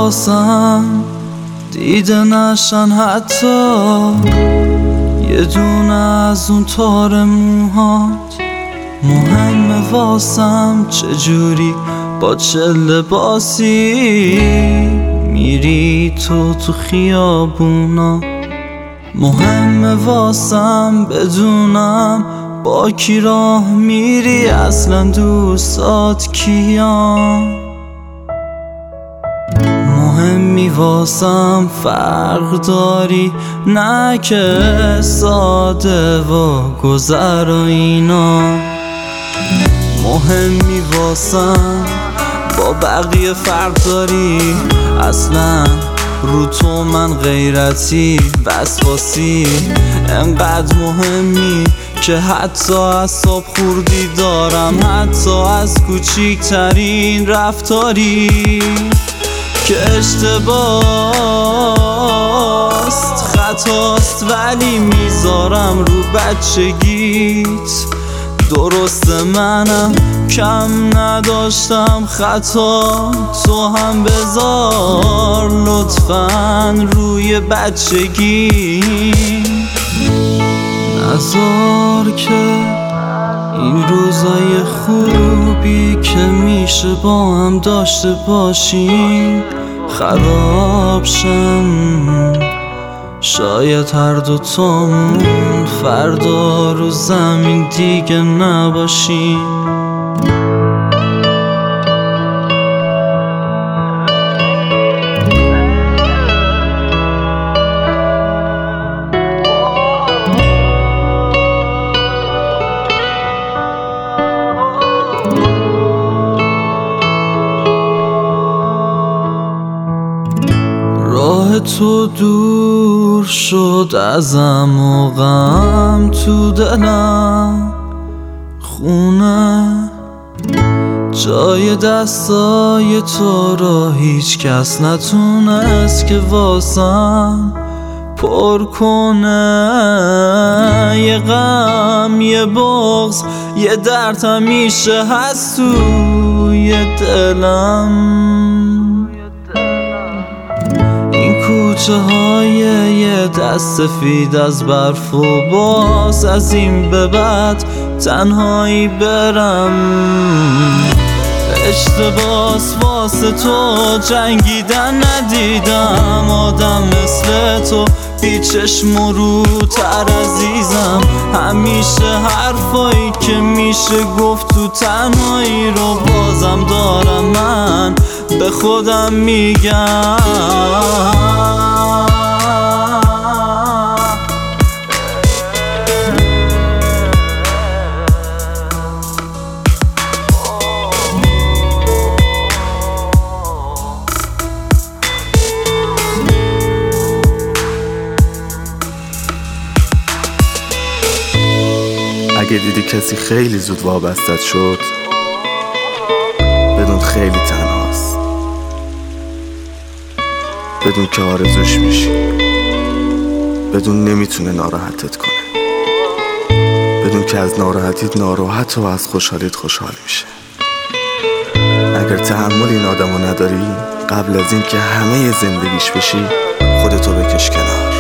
واسم دیده نشن حتی یه دونه از اون تار موهات. مهمه واسم چجوری با چه لباسی میری تو خیابونا. مهمه واسم بدونم با کی راه میری، اصلا دوستات کیان. مهمی واسم فرق داری، نه که ساده و گذر و اینا. مهمی واسم با بقیه فرق داری، اصلا رو تو من غیرتی وسواسی. انقدر مهمی که حتی اعصاب خوردی دارم، حتی از کوچیکترین رفتاری که اشتباست خطاست، ولی میذارم رو بچگیت. درسته منم کم نداشتم خطا، تو هم بذار لطفاً روی بچگی. نذار که این روزای خوبی که میشه با هم داشته باشیم خراب شم. شاید هر دوتامون فردا رو زمین دیگه نباشیم. راه تو دور شد ازم و غم تو دلم خونه. جای دستای تو را هیچ کس نتونست که واسم پر کنه. یه غم یه بغض یه درد همیشه هست توی دلم. کوچه های یه دست سفید از برف و باز از این به بعد تنهایی برم. اشتباس واسه تو جنگیدن ندیدم، آدم مثل تو بی چشم و روتر عزیزم. همیشه حرفایی که میشه گفت تو تنهایی رو بازم دارم من به خودم میگم. اگه دیدی کسی خیلی زود وابستت شد، بدون خیلی تنهاست، بدون که آرزوش میشی، بدون نمیتونه ناراحتت کنه، بدون که از ناراحتیت ناراحت و از خوشحالیت خوشحال میشه. اگر تحمل این آدمو نداری، قبل از این که همه زندگیش بشی خودتو بکش کنار.